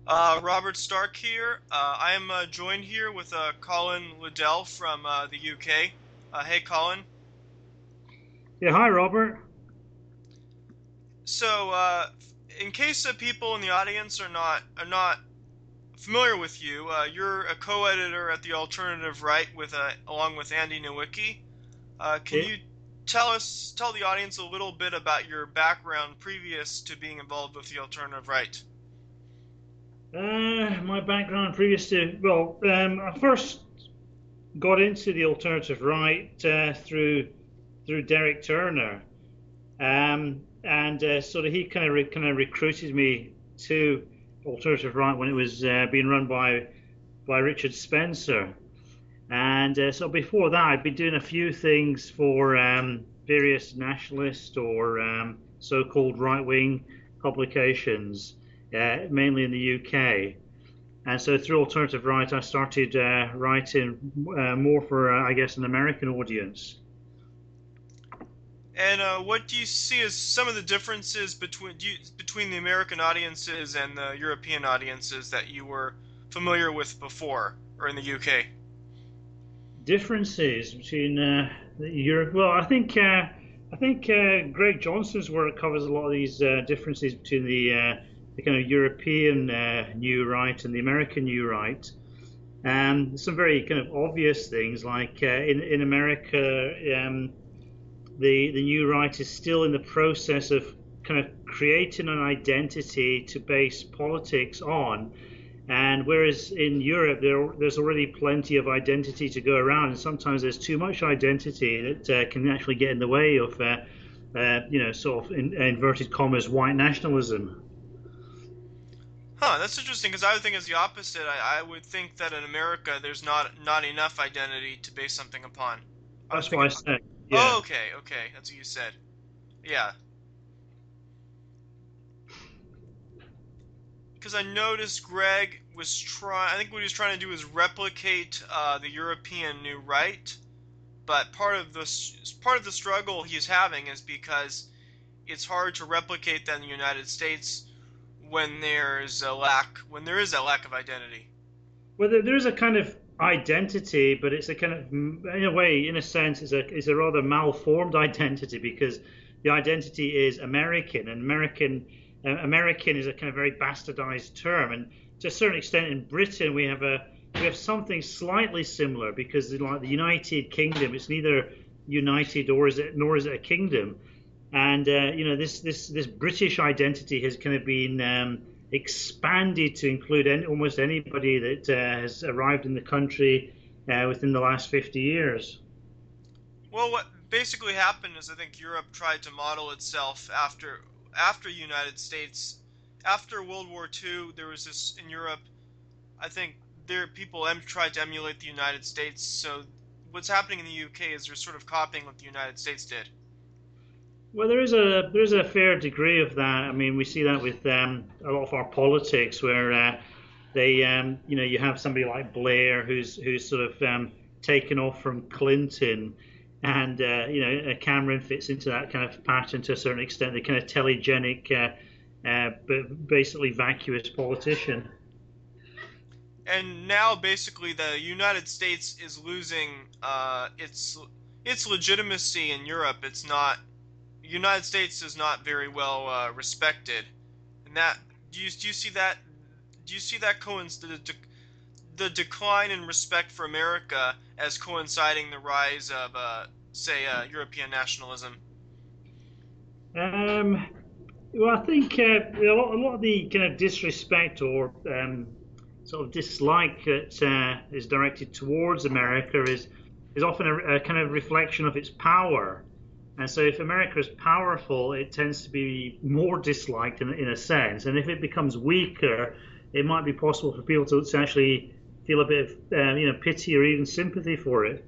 Robert Stark here. I am joined here with Colin Liddell from the UK. Hey, Colin. Yeah, hi Robert. So, in case people in the audience are not familiar with you, you're a co-editor at the Alternative Right with along with Andy Nowicki. Can Yeah. you tell the audience a little bit about your background previous to being involved with the Alternative Right? My background previous to, I first got into the alternative right through Derek Turner, and sort of he kind of recruited me to alternative right when it was being run by Richard Spencer. And so before that, I'd been doing a few things for various nationalist or so-called right-wing publications, mainly in the UK. And so through Alternative Right, I started writing more for, I guess, an American audience. And what do you see as some of the differences between the American audiences and the European audiences that you were familiar with before, or in the UK? Differences between Europe. Well, I think Greg Johnson's work covers a lot of these differences between the kind of European new right and the American new right. Some very kind of obvious things like in America, the new right is still in the process of kind of creating an identity to base politics on. And whereas in Europe, there's already plenty of identity to go around, and sometimes there's too much identity that can actually get in the way of, sort of in inverted commas, white nationalism. Huh, that's interesting because I would think it's the opposite. I would think that in America there's not enough identity to base something upon. I would That's think why I it. said, Oh, yeah. okay, that's what you said. Yeah, because I noticed Greg was trying. I think what he was trying to do is replicate the European New Right, but part of the struggle he's having is because it's hard to replicate that in the United States when there is a lack of identity. Well, there is a kind of identity, but it's a kind of, in a way, in a sense, it's a rather malformed identity because the identity is American, and American is a kind of very bastardized term, and to a certain extent, in Britain, we have something slightly similar because like the United Kingdom, it's neither united or is it nor is it a kingdom, and this British identity has kind of been expanded to include almost anybody that has arrived in the country within the last 50 years. Well, what basically happened is I think Europe tried to model itself after United States. After World War II, there was this in Europe. I think there people tried to emulate the United States. So what's happening in the UK is they're sort of copying what the United States did. Well, there is a fair degree of that. I mean, we see that with a lot of our politics, where you have somebody like Blair who's sort of taken off from Clinton, and Cameron fits into that kind of pattern to a certain extent. The kind of telegenic, but basically vacuous politician. And now basically the United States is losing its legitimacy in Europe. It's not the United States is not very well respected, and that do you see that the decline in respect for America as coinciding the rise of say European nationalism? Um, well, I think a lot of the kind of disrespect or sort of dislike that is directed towards America is often a kind of reflection of its power. And so, if America is powerful, it tends to be more disliked in a sense. And if it becomes weaker, it might be possible for people to actually feel a bit of pity or even sympathy for it.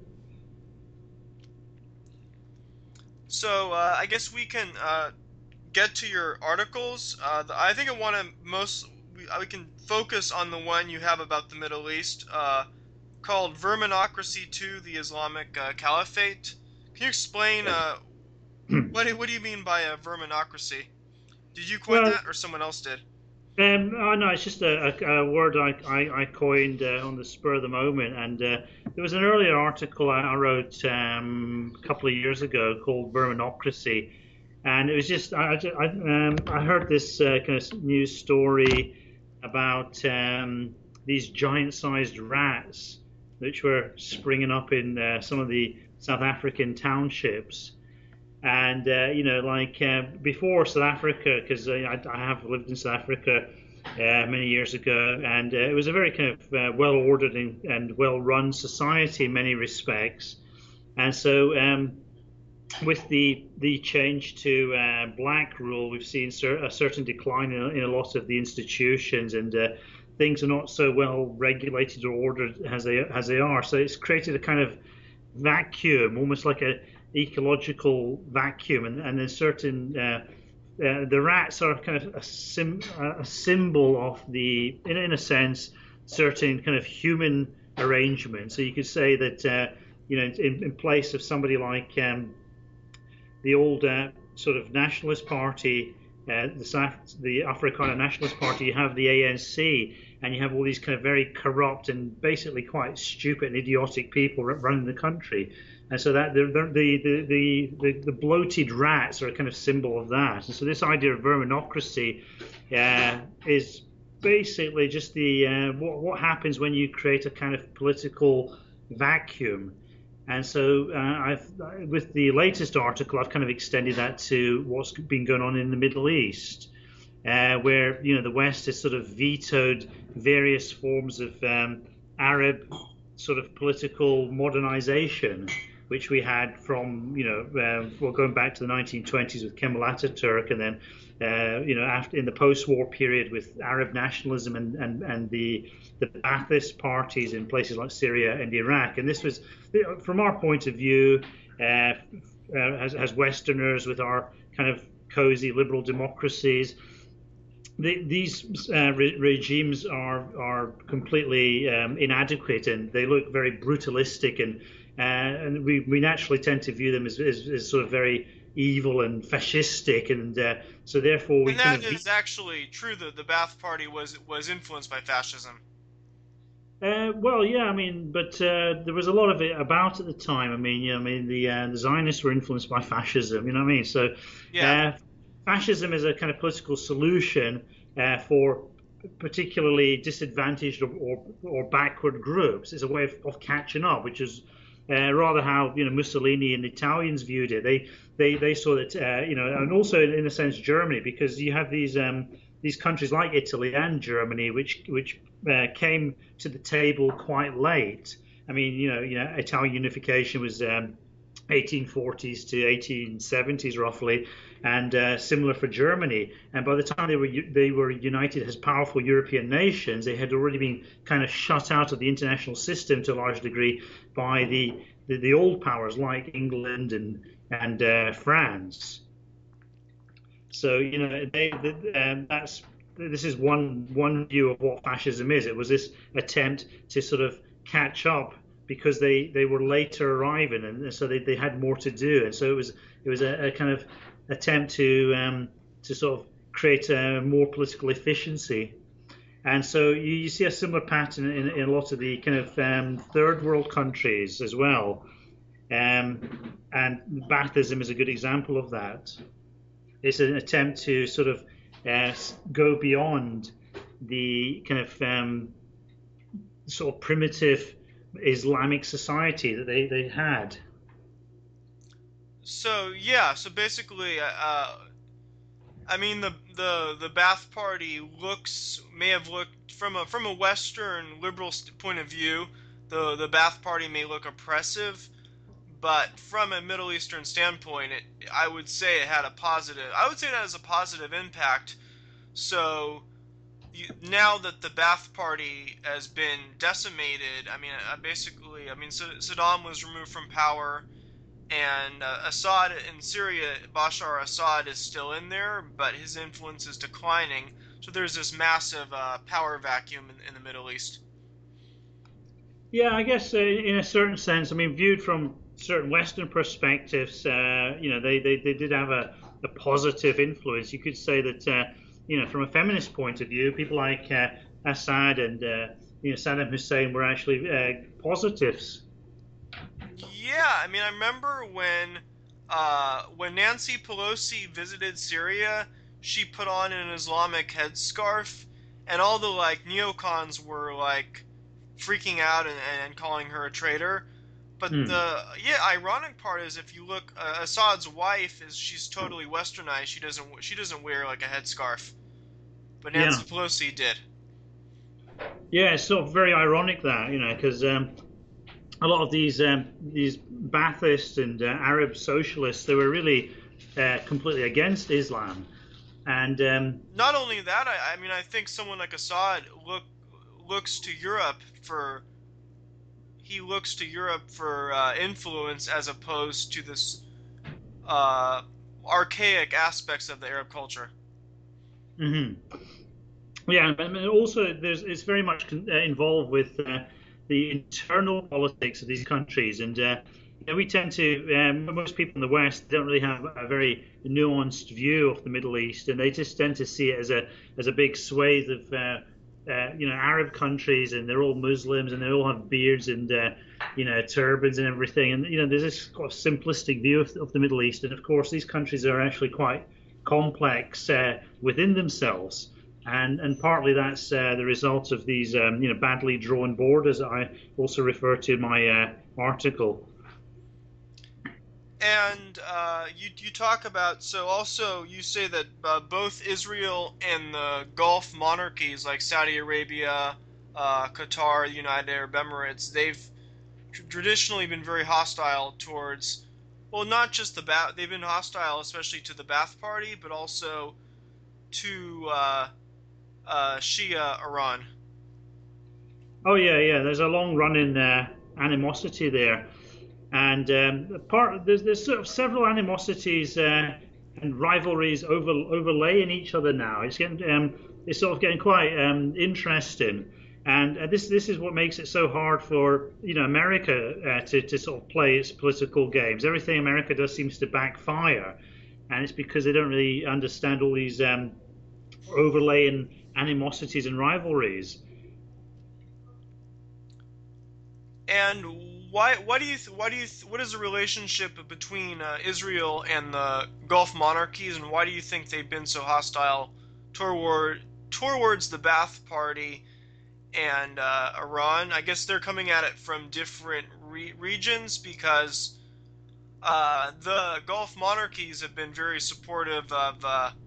So I guess we can get to your articles. I think I want to we can focus on the one you have about the Middle East, called Verminocracy to the Islamic Caliphate. Can you explain Yes. what do you mean by a verminocracy? Did you coin Well, that or someone else did? Oh no, it's just a word I coined on the spur of the moment, and there was an earlier article I wrote a couple of years ago called Verminocracy, and it was just I heard this kind of news story about these giant-sized rats which were springing up in some of the South African townships. And like before South Africa, because I have lived in South Africa many years ago, and it was a very kind of well-ordered and well-run society in many respects. And so, with the change to black rule, we've seen a certain decline in a lot of the institutions, and things are not so well regulated or ordered as they are. So it's created a kind of vacuum, almost like a ecological vacuum, and there's certain the rats are kind of a symbol of in a sense, certain kind of human arrangement. So you could say that in place of somebody like the old sort of nationalist party, the Afrikaner Nationalist Party, you have the ANC, and you have all these kind of very corrupt and basically quite stupid and idiotic people running the country. And so that the bloated rats are a kind of symbol of that. And so this idea of verminocracy is basically just what happens when you create a kind of political vacuum. And so with the latest article, I've kind of extended that to what's been going on in the Middle East, where the West has sort of vetoed various forms of Arab sort of political modernization, which we had from going back to the 1920s with Kemal Ataturk, and then after in the post-war period with Arab nationalism and the Ba'athist parties in places like Syria and Iraq. And this was, from our point of view, as Westerners with our kind of cozy liberal democracies, these regimes are completely inadequate, and they look very brutalistic, and we naturally tend to view them as sort of very evil and fascistic, and so therefore we and that is actually true. The Ba'ath Party was influenced by fascism. Well, yeah, I mean, but there was a lot of it about at the time. I mean, the Zionists were influenced by fascism. You know what I mean? So, Yeah. fascism is a kind of political solution for particularly disadvantaged or backward groups. It's a way of catching up, which is rather how Mussolini and the Italians viewed it. They saw that and also in a sense Germany, because you have these countries like Italy and Germany, which came to the table quite late. I mean, Italian unification was 1840s to 1870s roughly, and similar for Germany. And by the time they were united as powerful European nations, they had already been kind of shut out of the international system to a large degree by the old powers like England and France. So this is one view of what fascism is. It was this attempt to sort of catch up because they were later arriving, and so they had more to do, and so it was a kind of attempt to sort of create more political efficiency. And so you see a similar pattern in a lot of the kind of third world countries as well. And Baathism is a good example of that. It's an attempt to sort of go beyond the kind of sort of primitive Islamic society that they had. So yeah, so basically, I mean the Ba'ath Party may have looked from a Western liberal point of view, the Ba'ath Party may look oppressive, but from a Middle Eastern standpoint, I would say it had a positive. I would say that has a positive impact. So now that the Ba'ath Party has been decimated, I mean, Saddam was removed from power, and Assad in Syria, Bashar Assad is still in there, but his influence is declining. So there's this massive power vacuum in the Middle East. Yeah, I guess in a certain sense, I mean, viewed from certain Western perspectives, they did have a positive influence. You could say that from a feminist point of view, people like Assad and Saddam Hussein were actually positives. Yeah, I mean, I remember when Nancy Pelosi visited Syria, she put on an Islamic headscarf, and all the like neocons were like freaking out and calling her a traitor. But Hmm. the ironic part is if you look, Assad's wife she's totally westernized. She doesn't wear like a headscarf, but Yeah. Nancy Pelosi did. Yeah, it's sort of very ironic that, because a lot of these Baathists and Arab socialists, they were really completely against Islam. And Not only that, I mean, I think someone like Assad looks to Europe for influence as opposed to this uh, archaic aspects of the Arab culture. mhm. Yeah, and also it's very much involved with the internal politics of these countries, and we tend to most people in the West don't really have a very nuanced view of the Middle East, and they just tend to see it as a big swathe of Arab countries, and they're all Muslims, and they all have beards and turbans and everything, and there's this sort of simplistic view of the Middle East, and of course these countries are actually quite complex within themselves. And partly that's the result of these badly drawn borders that I also refer to in my article. And you talk about, so also you say that both Israel and the Gulf monarchies like Saudi Arabia, Qatar, the United Arab Emirates, they've traditionally been very hostile towards, well, not just they've been hostile especially to the Ba'ath Party, but also to Shia Iran. Oh yeah, yeah. There's a long running animosity there, and there's sort of several animosities and rivalries overlaying each other now. It's sort of getting quite interesting, and this is what makes it so hard for America to sort of play its political games. Everything America does seems to backfire, and it's because they don't really understand all these overlaying animosities and rivalries. And what is the relationship between Israel and the Gulf monarchies, and why do you think they've been so hostile towards the Ba'ath Party and Iran? I guess they're coming at it from different regions because the Gulf monarchies have been very supportive of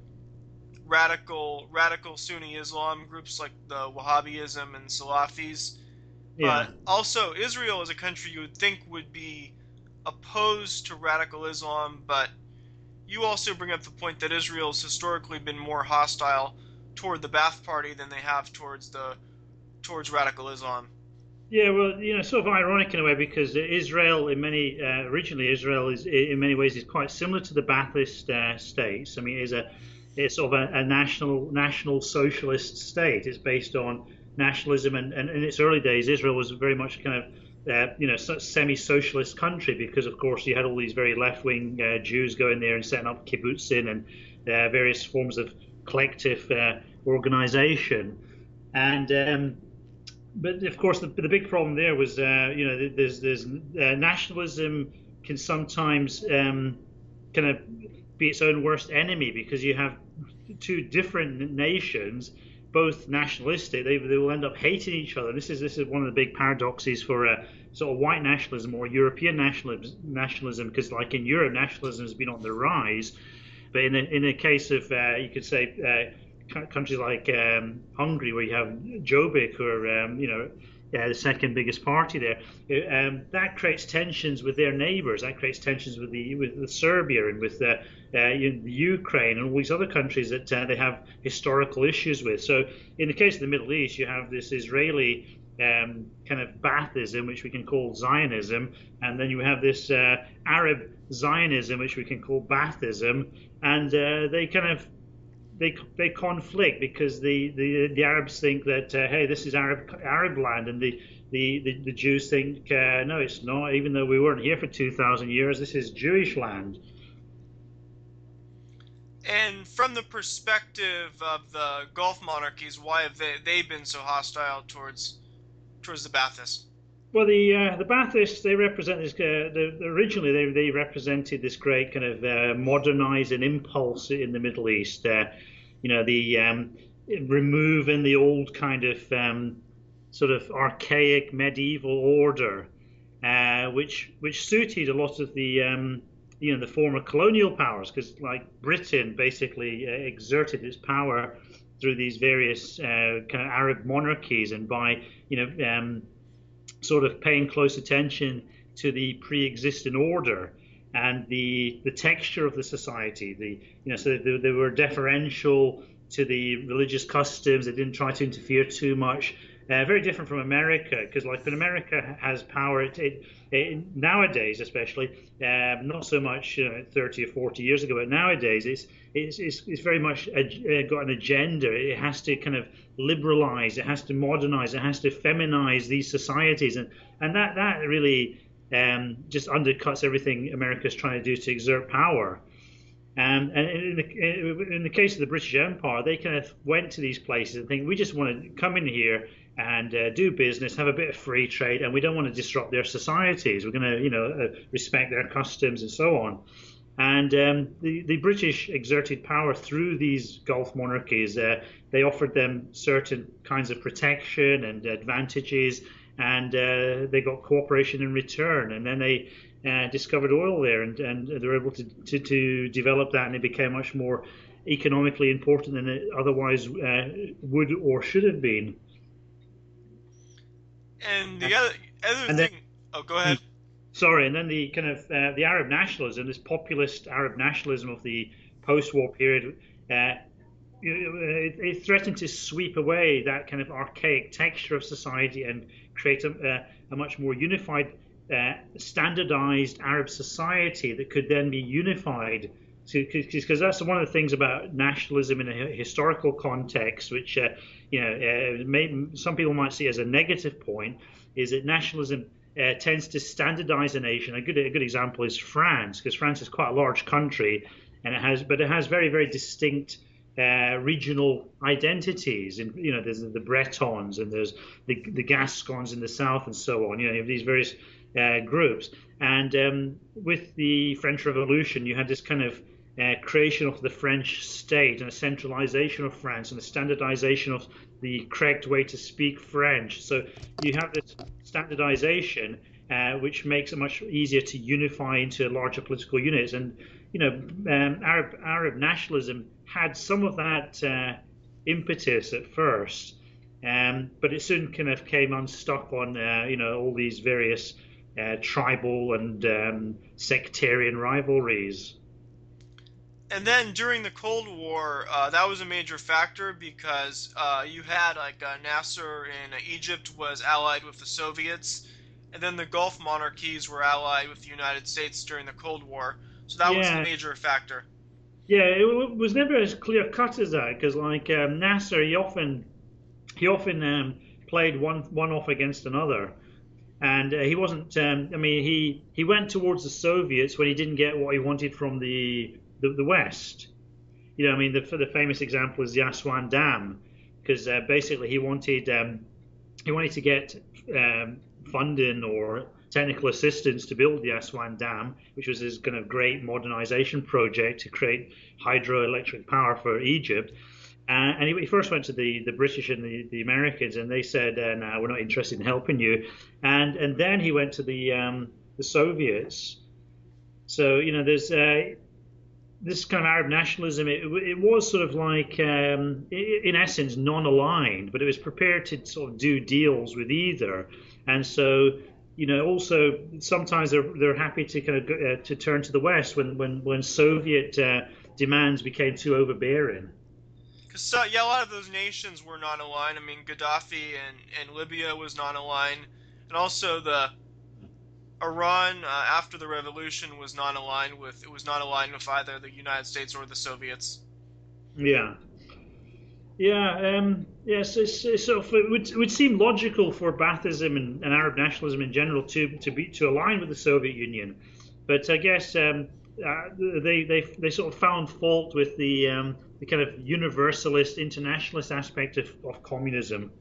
radical Sunni Islam groups like the Wahhabism and Salafis, Yeah. but also Israel is a country you would think would be opposed to radical Islam, but you also bring up the point that Israel's historically been more hostile toward the Ba'ath Party than they have towards radical Islam. Yeah, well, sort of ironic in a way because Israel, originally Israel is in many ways is quite similar to the Ba'athist states. I mean, it's sort of a national socialist state. It's based on nationalism, and in its early days, Israel was very much kind of semi-socialist country because, of course, you had all these very left-wing Jews going there and setting up kibbutzim and various forms of collective organization, and but of course, the big problem there was, there's nationalism can sometimes kind of be its own worst enemy because you have two different nations, both nationalistic. They will end up hating each other. This is one of the big paradoxes for sort of white nationalism or European nationalism, because like in Europe, nationalism has been on the rise, but in the case of you could say countries like Hungary, where you have Jobbik, who are the second biggest party there, that creates tensions with their neighbours. That creates tensions with Serbia and with the Ukraine and all these other countries that they have historical issues with. So in the case of the Middle East, you have this Israeli kind of Baathism, which we can call Zionism, and then you have this Arab Zionism, which we can call Baathism, and they kind of they conflict because the Arabs think that hey, this is Arab land, and the Jews think no, it's not. Even though we weren't here for 2,000 years, this is Jewish land. And from the perspective of the Gulf monarchies, why have they been so hostile towards the Baathists? Well, the Baathists, they represent this. Originally, they represented this great kind of modernizing impulse in the Middle East. The removing the old kind of sort of archaic medieval order, which suited a lot of the former colonial powers, because like Britain basically exerted its power through these various kind of Arab monarchies, and by sort of paying close attention to the pre-existing order and the texture of the society. So they were deferential to the religious customs. They didn't try to interfere too much. Very different from America, because like when America has power, nowadays especially, not so much 30 or 40 years ago, but nowadays it's very much got an agenda. It has to kind of liberalize, it has to modernize, it has to feminize these societies, and that really just undercuts everything America's trying to do to exert power. And in the case of the British Empire, they kind of went to these places and think, we just want to come in here and do business, have a bit of free trade, and we don't want to disrupt their societies. We're going to, respect their customs and so on. And the British exerted power through these Gulf monarchies. They offered them certain kinds of protection and advantages, and they got cooperation in return. And then they discovered oil there, and they were able to develop that, and it became much more economically important than it otherwise would or should have been. And the other And thing, then, oh, go ahead. sorry, and then the kind of the Arab nationalism, this populist Arab nationalism of the post-war period, it threatened to sweep away that kind of archaic texture of society and create a much more unified, standardized Arab society that could then be unified. Because that's one of the things about nationalism in a historical context, which some people might see as a negative point, is that nationalism tends to standardize a nation. A good example is France, because France is quite a large country, and it has very, very distinct regional identities. And there's the Bretons, and there's the Gascons in the south, and so on. You have these various groups. And with the French Revolution, you had this kind of creation of the French state, and a centralization of France, and a standardization of the correct way to speak French. So you have this standardization, which makes it much easier to unify into larger political units. And Arab nationalism had some of that impetus at first, but it soon kind of came unstuck on all these various tribal and sectarian rivalries. And then during the Cold War, that was a major factor because you had like Nasser in Egypt was allied with the Soviets, and then the Gulf monarchies were allied with the United States during the Cold War. So that was the major factor. Yeah, it was never as clear cut as that, because like Nasser, he often played one off against another, and he wasn't. He went towards the Soviets when he didn't get what he wanted from the West. The famous example is the Aswan Dam, because basically he wanted to get funding or technical assistance to build the Aswan Dam, which was his kind of great modernization project to create hydroelectric power for Egypt. And he first went to the British and the Americans, and they said, "No, we're not interested in helping you." And then he went to the Soviets. So there's this kind of Arab nationalism. It was sort of like, in essence, non-aligned, but it was prepared to sort of do deals with either. And so, also sometimes they're happy to kind of to turn to the West when Soviet demands became too overbearing. Because a lot of those nations were non-aligned. I mean, Gaddafi and Libya was non-aligned, and also the Iran after the revolution was not aligned with either the United States or the Soviets. Yeah. Yes. It would seem logical for Baathism and Arab nationalism in general to align with the Soviet Union, but I guess they sort of found fault with the kind of universalist internationalist aspect of communism.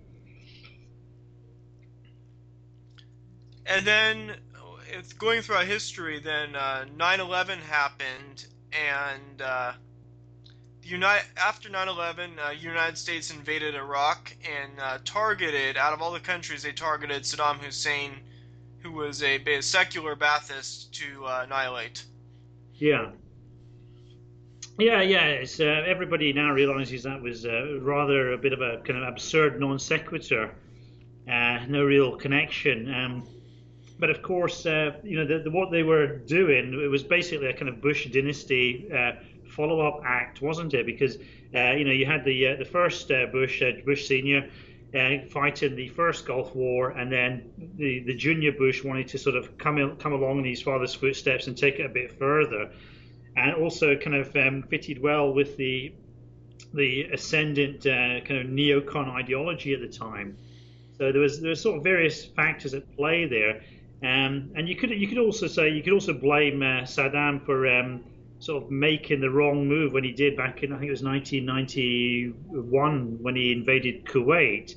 And then, it's going throughout history. Then 9/11 happened, and after 9/11, United States invaded Iraq and targeted, out of all the countries, they targeted Saddam Hussein, who was a secular Ba'athist, to annihilate. Yeah. Yeah. It's, everybody now realizes that was rather a bit of a kind of absurd non sequitur, no real connection. But of course, what they were doing, it was basically a kind of Bush dynasty follow-up act, wasn't it? Because you had the first Bush Senior, fighting the first Gulf War, and then the junior Bush wanted to sort of come along in his father's footsteps and take it a bit further, and also kind of fitted well with the ascendant kind of neocon ideology at the time. So there was sort of various factors at play there. And you could also blame Saddam for sort of making the wrong move when he did back in, I think it was 1991, when he invaded Kuwait.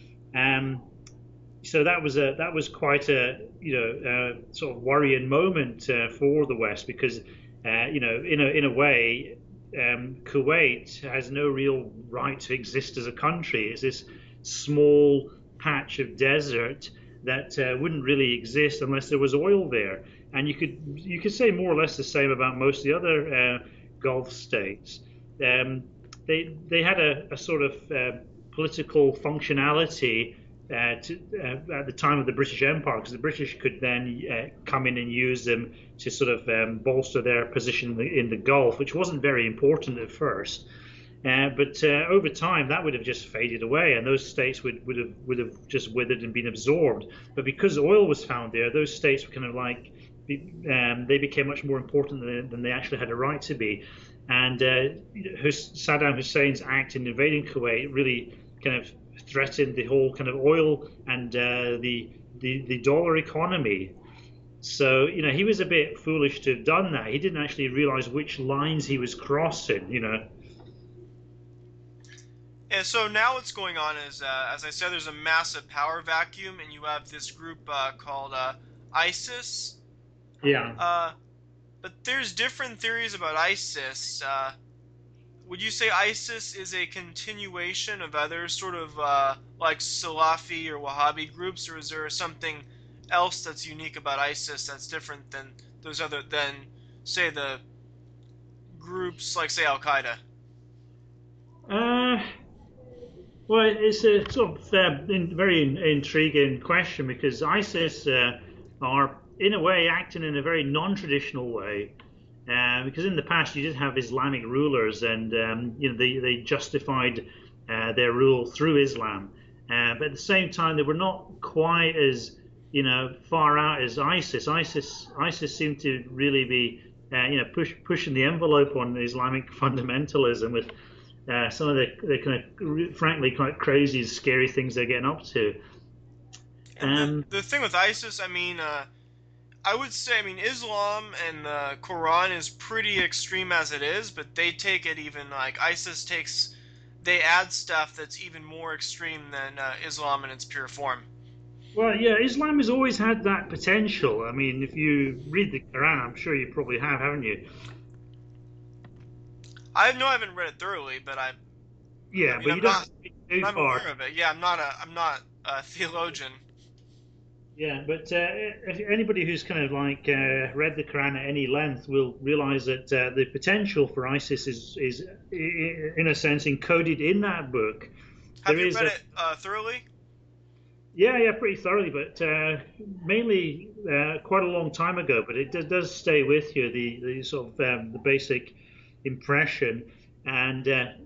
So that was quite a sort of worrying moment for the West, because in a way, Kuwait has no real right to exist as a country. It's this small patch of desert that wouldn't really exist unless there was oil there. And you could say more or less the same about most of the other Gulf states. They had a sort of political functionality at the time of the British Empire, because the British could then come in and use them to sort of bolster their position in the Gulf, which wasn't very important at first. But over time, that would have just faded away, and those states would have just withered and been absorbed. But because oil was found there, those states were kind of like they became much more important than they actually had a right to be. And Saddam Hussein's act in invading Kuwait really kind of threatened the whole kind of oil and the dollar economy. So he was a bit foolish to have done that. He didn't actually realize which lines he was crossing. And so now what's going on is, as I said, there's a massive power vacuum, and you have this group called ISIS. Yeah. But there's different theories about ISIS. Would you say ISIS is a continuation of other sort of like Salafi or Wahhabi groups, or is there something else that's unique about ISIS that's different than say the groups like, say, Al Qaeda? Well, it's a sort of very intriguing question, because ISIS are, in a way, acting in a very non-traditional way. Because in the past you did have Islamic rulers, and they justified their rule through Islam. But at the same time, they were not quite as far out as ISIS. ISIS seemed to really be pushing the envelope on Islamic fundamentalism with some of the kind of, frankly, quite crazy, scary things they're getting up to. And the thing with ISIS, I would say, Islam and the Quran is pretty extreme as it is, but they take it even, like, they add stuff that's even more extreme than Islam in its pure form. Well, yeah, Islam has always had that potential. If you read the Quran, I'm sure you probably have, haven't you? I haven't read it thoroughly, but yeah, but I'm you don't too I'm far. aware of it. Yeah, I'm not a theologian. Yeah, but if anybody who's kind of like read the Quran at any length will realize that the potential for ISIS is in a sense encoded in that book. Have you read it thoroughly? Yeah, pretty thoroughly, but mainly quite a long time ago. But it does stay with you, the sort of the basic impression, and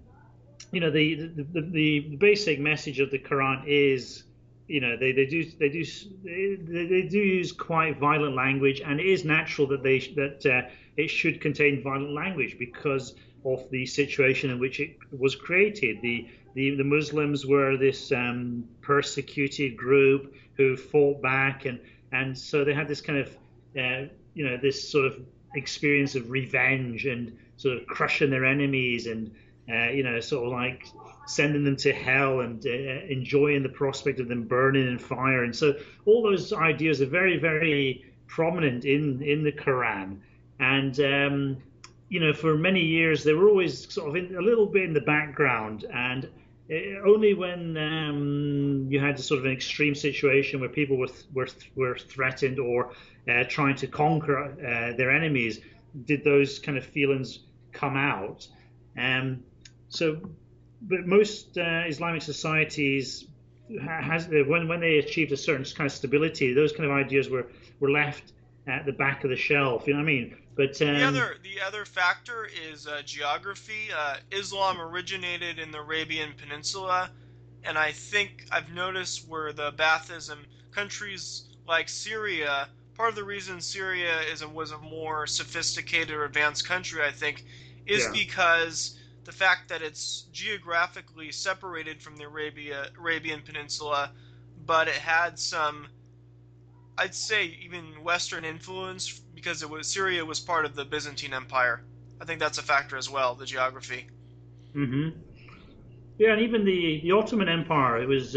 the basic message of the Quran is, they do use quite violent language, and it is natural that it should contain violent language because of the situation in which it was created. The Muslims were this persecuted group who fought back, and so they had this kind of this sort of experience of revenge and sort of crushing their enemies and sort of like sending them to hell and enjoying the prospect of them burning in fire. And so all those ideas are very, very prominent in the Quran. And for many years they were always sort of a little bit in the background, and only when you had a sort of an extreme situation where people were threatened or trying to conquer their enemies did those kind of feelings come out. So, but most Islamic societies when they achieved a certain kind of stability, those kind of ideas were left at the back of the shelf. You know what I mean? But the other factor is geography. Islam originated in the Arabian Peninsula, and I think I've noticed where the Baathism countries like Syria. Part of the reason Syria was a more sophisticated or advanced country, I think, is yeah, because the fact that it's geographically separated from the Arabian Peninsula, but it had some, I'd say, even Western influence because Syria was part of the Byzantine Empire. I think that's a factor as well, the geography. hmm yeah, and even the Ottoman Empire, it was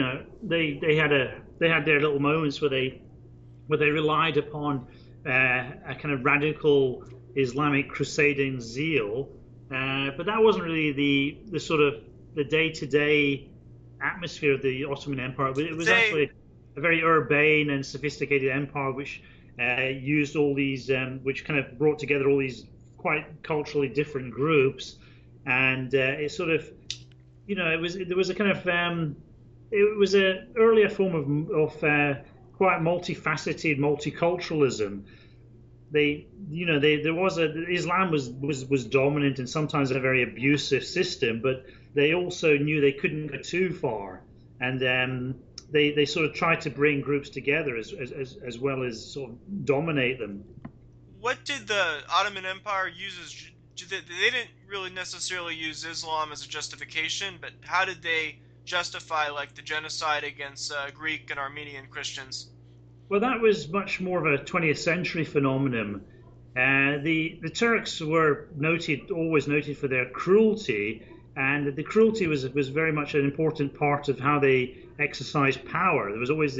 they had their little moments where they relied upon a kind of radical Islamic crusading zeal, but that wasn't really the sort of the day-to-day atmosphere of the Ottoman Empire. But it was They actually a very urbane and sophisticated empire, which used all these, which kind of brought together all these quite culturally different groups, and it sort of, there was a kind of, it was a earlier form of quite multifaceted multiculturalism. There was Islam was dominant and sometimes a very abusive system, but they also knew they couldn't go too far, and they sort of tried to bring groups together as well as sort of dominate them. what did the Ottoman Empire use as they didn't really necessarily use Islam as a justification, but how did they justify like the genocide against Greek and Armenian Christians? Well, that was much more of a 20th century phenomenon. The Turks were always noted for their cruelty, and the cruelty was very much an important part of how they exercised power. There was always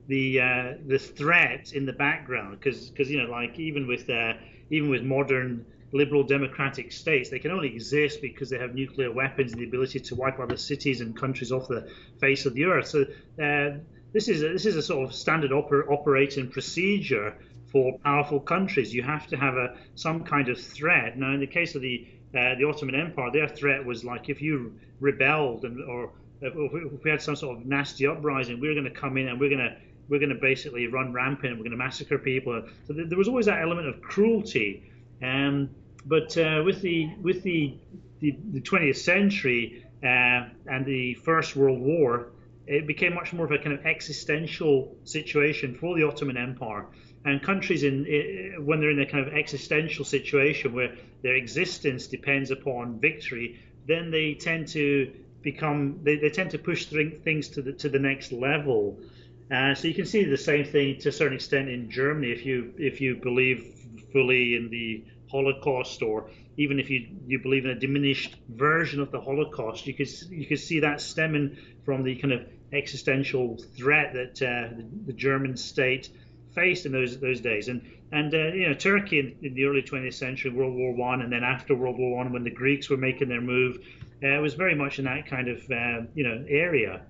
the threat in the background, because like even with modern liberal democratic states, they can only exist because they have nuclear weapons and the ability to wipe other cities and countries off the face of the earth. So this is a sort of standard operating procedure for powerful countries. You have to have some kind of threat. Now, in the case of the Ottoman Empire, their threat was like if you rebelled or if we had some sort of nasty uprising, we're going to come in and we're going to basically run rampant. We're going to massacre people. So there was always that element of cruelty. But with the 20th century and the First World War, it became much more of a kind of existential situation for the Ottoman Empire. And countries when they're in a kind of existential situation where their existence depends upon victory, then they tend to they tend to push things to the next level. So you can see the same thing to a certain extent in Germany if you believe fully in the Holocaust, or even if you believe in a diminished version of the Holocaust, you could see that stemming from the kind of existential threat that the German state faced in those days. And Turkey in the early 20th century, World War One, and then after World War One, when the Greeks were making their move, was very much in that kind of area.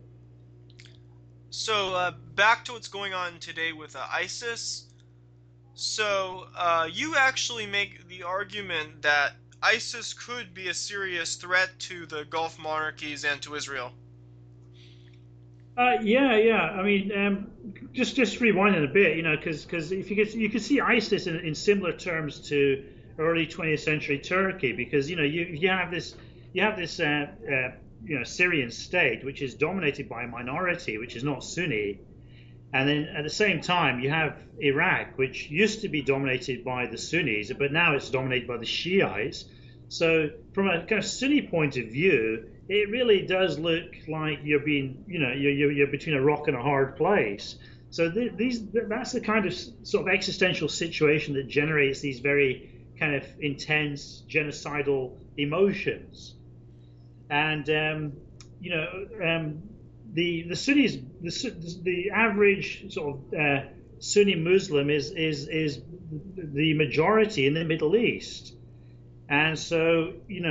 So back to what's going on today with ISIS. So you actually make the argument that ISIS could be a serious threat to the Gulf monarchies and to Israel. Yeah. I mean, just rewinding a bit, because if you could see ISIS in similar terms to early 20th century Turkey, because you have this Syrian state which is dominated by a minority which is not Sunni, and then at the same time you have Iraq, which used to be dominated by the Sunnis, but now it's dominated by the Shiites. So from a kind of Sunni point of view, it really does look like you're between a rock and a hard place. So that's the kind of sort of existential situation that generates these very kind of intense genocidal emotions. And you know, the Sunnis, the average sort of Sunni Muslim is the majority in the Middle East, and so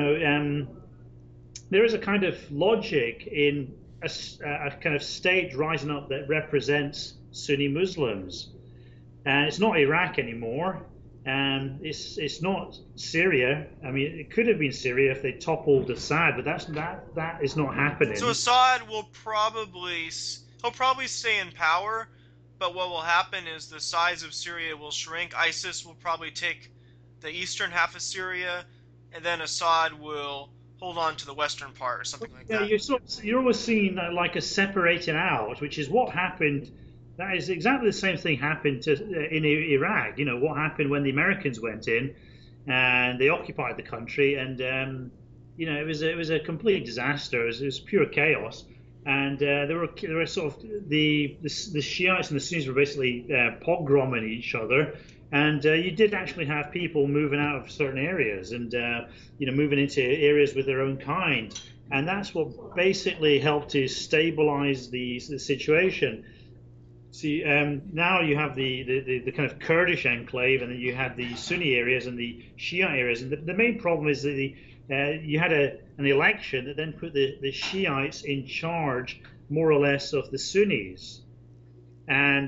there is a kind of logic in a kind of state rising up that represents Sunni Muslims, and it's not Iraq anymore, and it's not Syria. I mean, it could have been Syria if they toppled Assad, but that is not So happening. Assad will probably he'll probably stay in power, but what will happen is the size of Syria will shrink. ISIS will probably take the eastern half of Syria, and then Assad will hold on to the western part or something like Yeah, that. you're always seeing like a separating out, which is what happened. That is exactly the same thing happened in Iraq. You know what happened when the Americans went in and they occupied the country, and it was a complete disaster. It was pure chaos, and there were sort of the Shiites and the Sunnis were basically pogroming each other, and you did actually have people moving out of certain areas and moving into areas with their own kind, and that's what basically helped to stabilize the situation. See, now you have the kind of Kurdish enclave, and then you have the Sunni areas and the Shia areas. And the main problem is that you had an election that then put the Shiites in charge, more or less, of the Sunnis. And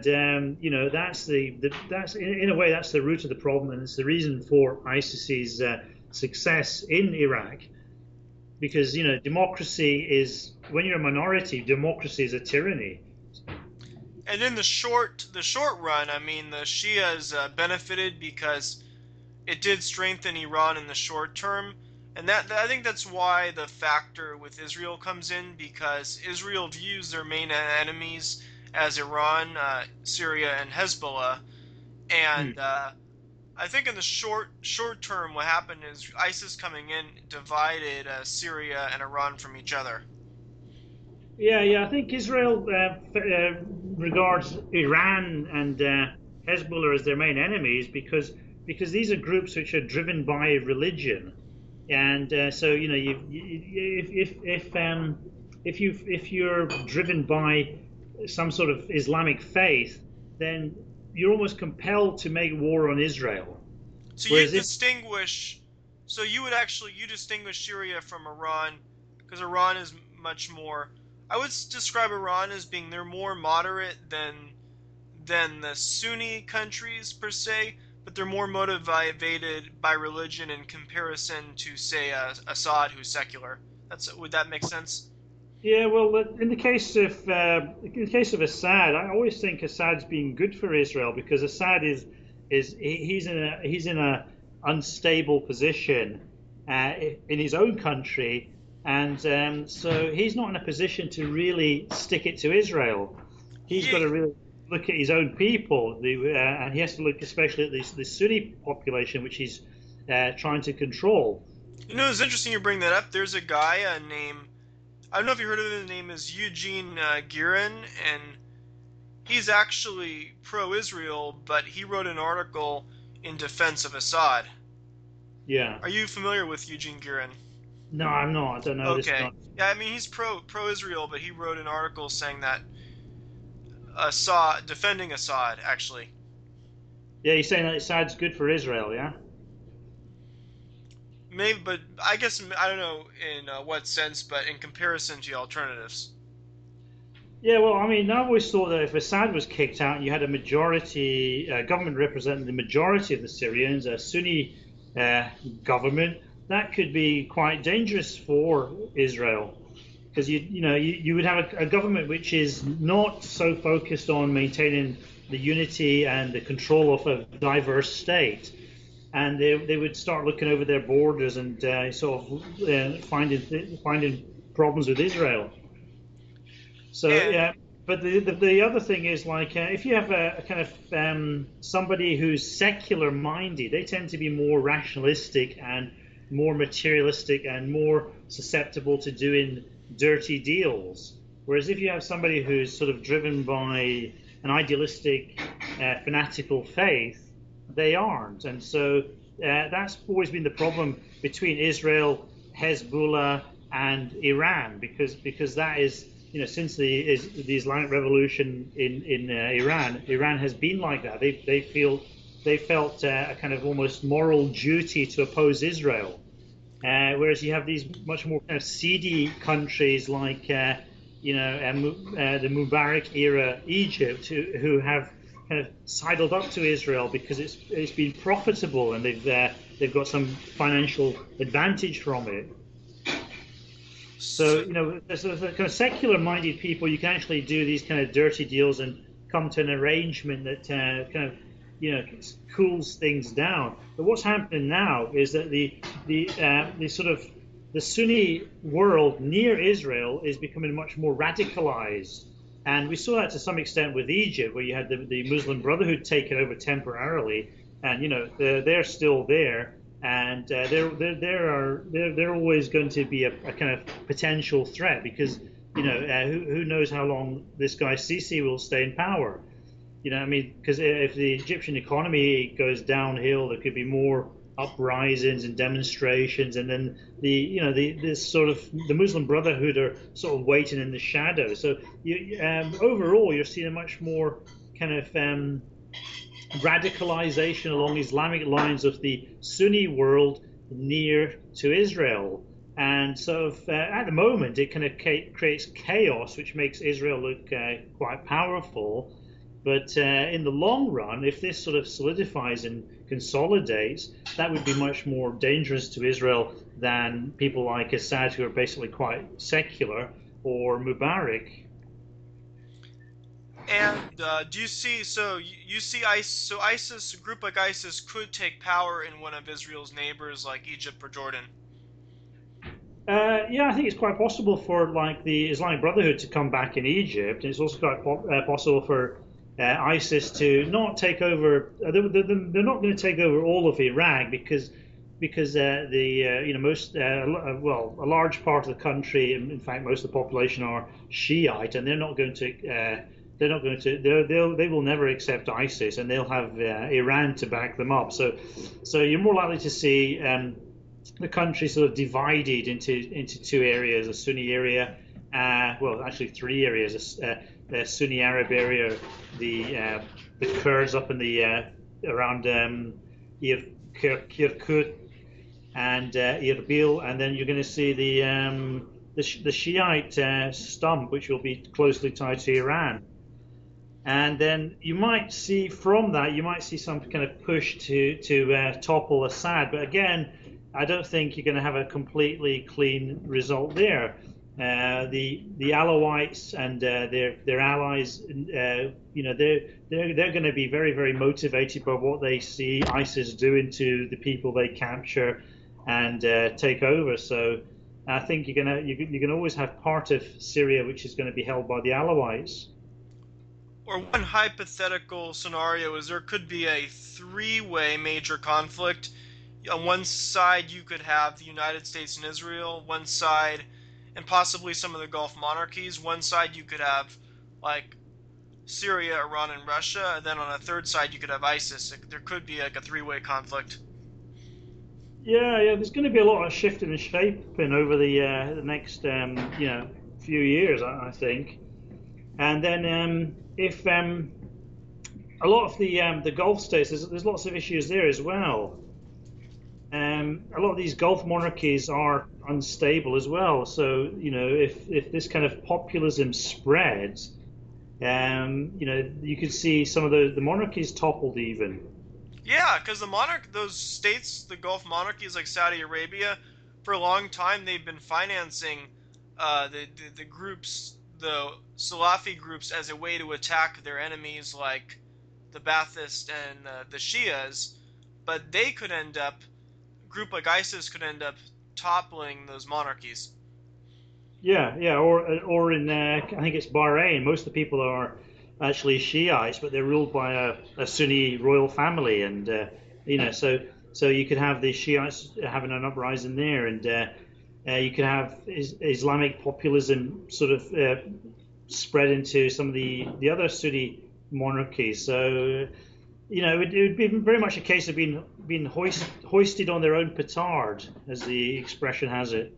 that's in a way that's the root of the problem, and it's the reason for ISIS's success in Iraq. Because democracy is, when you're a minority, democracy is a tyranny. And in the short run, I mean, the Shias benefited because it did strengthen Iran in the short term, and I think that's why the factor with Israel comes in, because Israel views their main enemies as Iran, Syria, and Hezbollah, and Hmm. I think in the short term, what happened is ISIS coming in divided Syria and Iran from each other. Yeah, yeah. I think Israel regards Iran and Hezbollah as their main enemies because these are groups which are driven by religion, and so if you're driven by some sort of Islamic faith, then you're almost compelled to make war on Israel. So you Whereas if distinguish, so you distinguish Syria from Iran, because Iran is much more. I would describe Iran as being they're more moderate than the Sunni countries per se, but they're more motivated by religion in comparison to say Assad, who's secular. Would that make sense? Yeah, well, in the case of Assad, I always think Assad's been good for Israel because Assad he's in a unstable position in his own country, and so he's not in a position to really stick it to Israel. He's got Yeah, to really look at his own people, and he has to look especially at the Sunni population, which he's trying to control. it's interesting you bring that up. There's a guy named, I don't know if you heard of him. His name is Eugene Giron, and he's actually pro-Israel, but he wrote an article in defense of Assad. Yeah. Are you familiar with Eugene Giron? No, I'm not. I don't know this guy. Okay. Yeah, I mean he's pro-Israel, but he wrote an article saying that Assad defending Assad actually. Yeah, he's saying that Assad's good for Israel, yeah? Maybe, but I guess I don't know in what sense, but in comparison to the alternatives. Yeah, well, I mean, I always thought that if Assad was kicked out and you had a majority government representing the majority of the Syrians, a Sunni uh, government, that could be quite dangerous for Israel because you would have a government which is not so focused on maintaining the unity and the control of a diverse state, and they would start looking over their borders and sort of finding problems with Israel. So And yeah, but the other thing is like if you have a kind of somebody who's secular minded, they tend to be more rationalistic and more materialistic and more susceptible to doing dirty deals. Whereas if you have somebody who's sort of driven by an idealistic, fanatical faith, they aren't. And so that's always been the problem between Israel, Hezbollah, and Iran, because that is, since the Islamic Revolution in Iran has been like that. They felt a kind of almost moral duty to oppose Israel, whereas you have these much more kind of seedy countries like the Mubarak era Egypt, who have kind of sidled up to Israel because it's been profitable and they've got some financial advantage from it. So as a kind of secular-minded people, you can actually do these kind of dirty deals and come to an arrangement that kind of cools things down. But what's happening now is that the Sunni world near Israel is becoming much more radicalized. And we saw that to some extent with Egypt, where you had the Muslim Brotherhood taken over temporarily, and they're still there, and they're always going to be a kind of potential threat, because who knows how long this guy Sisi will stay in power. Because if the Egyptian economy goes downhill, there could be more uprisings and demonstrations, and then the Muslim Brotherhood are sort of waiting in the shadows. So overall, you're seeing a much more kind of radicalization along Islamic lines of the Sunni world near to Israel. And so at the moment, it kind of creates chaos, which makes Israel look quite powerful. But in the long run, if this sort of solidifies and consolidates, that would be much more dangerous to Israel than people like Assad, who are basically quite secular, or Mubarak. And do you see? So you see ISIS? So ISIS, a group like ISIS, could take power in one of Israel's neighbors, like Egypt or Jordan. Yeah, I think it's quite possible for like the Islamic Brotherhood to come back in Egypt. And it's also quite possible for ISIS to not take over. They're not going to take over all of Iraq because a large part of the country, in fact, most of the population are Shiite, and they're not going to. They will never accept ISIS, and they'll have Iran to back them up. So you're more likely to see the country sort of divided into two areas: a Sunni area, actually three areas: the Sunni Arab area, the Kurds up in the around Kirkuk and Erbil, and then you're going to see the Shiite stump, which will be closely tied to Iran. And then you might see from that, some kind of push to topple Assad. But again, I don't think you're going to have a completely clean result there. The Alawites and their allies, they're going to be very, very motivated by what they see ISIS doing to the people they capture and take over. So I think you're going to always have part of Syria which is going to be held by the Alawites. Or one hypothetical scenario is there could be a three-way major conflict. On one side, you could have the United States and Israel. One side, and possibly some of the Gulf monarchies. One side, you could have like Syria, Iran, and Russia. And then on a third side, you could have ISIS. There could be like a three-way conflict. Yeah. There's going to be a lot of shifting and shaping over the next few years, I think. And then if a lot of the Gulf states, there's lots of issues there as well. A lot of these Gulf monarchies are unstable as well. So if this kind of populism spreads, you could see some of the monarchies toppled even. Yeah, because those states, the Gulf monarchies like Saudi Arabia, for a long time they've been financing the groups, the Salafi groups, as a way to attack their enemies like the Baathists and the Shias. But they could end up, a group like ISIS could end up toppling those monarchies. Yeah, or in I think it's Bahrain. Most of the people are actually Shiites, but they're ruled by a Sunni royal family, and so you could have the Shiites having an uprising there, and you could have Islamic populism sort of spread into some of the other Sunni monarchy. So it would be very much a case of being hoisted on their own petard, as the expression has it.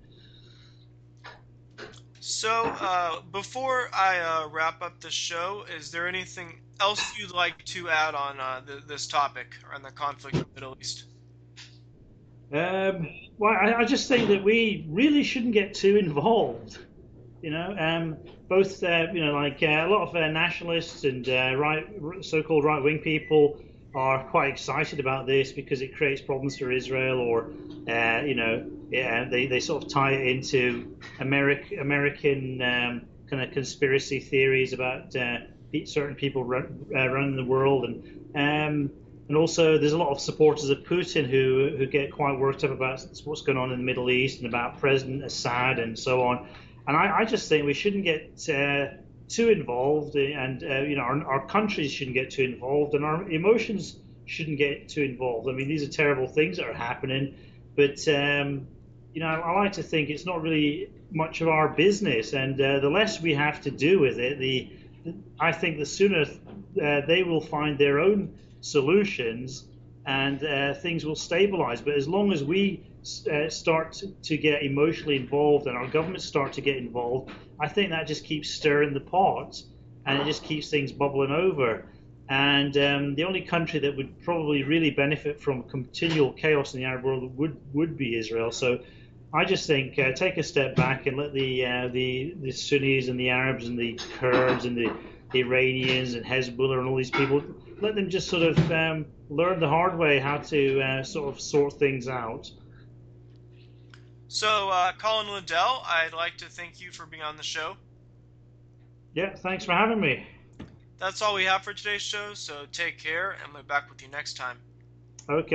So, before I wrap up the show, is there anything else you'd like to add on this topic, or on the conflict in the Middle East? Um, well, I just think that we really shouldn't get too involved. You know, both like a lot of nationalists and so-called right-wing people are quite excited about this because it creates problems for Israel, or yeah, they sort of tie it into American kind of conspiracy theories about certain people running the world, and also there's a lot of supporters of Putin who get quite worked up about what's going on in the Middle East and about President Assad and so on. And I just think we shouldn't get too involved, and our countries shouldn't get too involved, and our emotions shouldn't get too involved. I mean, these are terrible things that are happening, but I like to think it's not really much of our business, and the less we have to do with it, I think the sooner they will find their own solutions, and things will stabilize. But as long as we start to get emotionally involved and our governments start to get involved, I think that just keeps stirring the pot, and it just keeps things bubbling over. And the only country that would probably really benefit from continual chaos in the Arab world would be Israel. So I just think take a step back and let the Sunnis and the Arabs and the Kurds and the Iranians and Hezbollah and all these people, let them just sort of learn the hard way how to sort of sort things out. So, Colin Liddell, I'd like to thank you for being on the show. Yeah, thanks for having me. That's all we have for today's show, so take care, and we'll be back with you next time. Okay.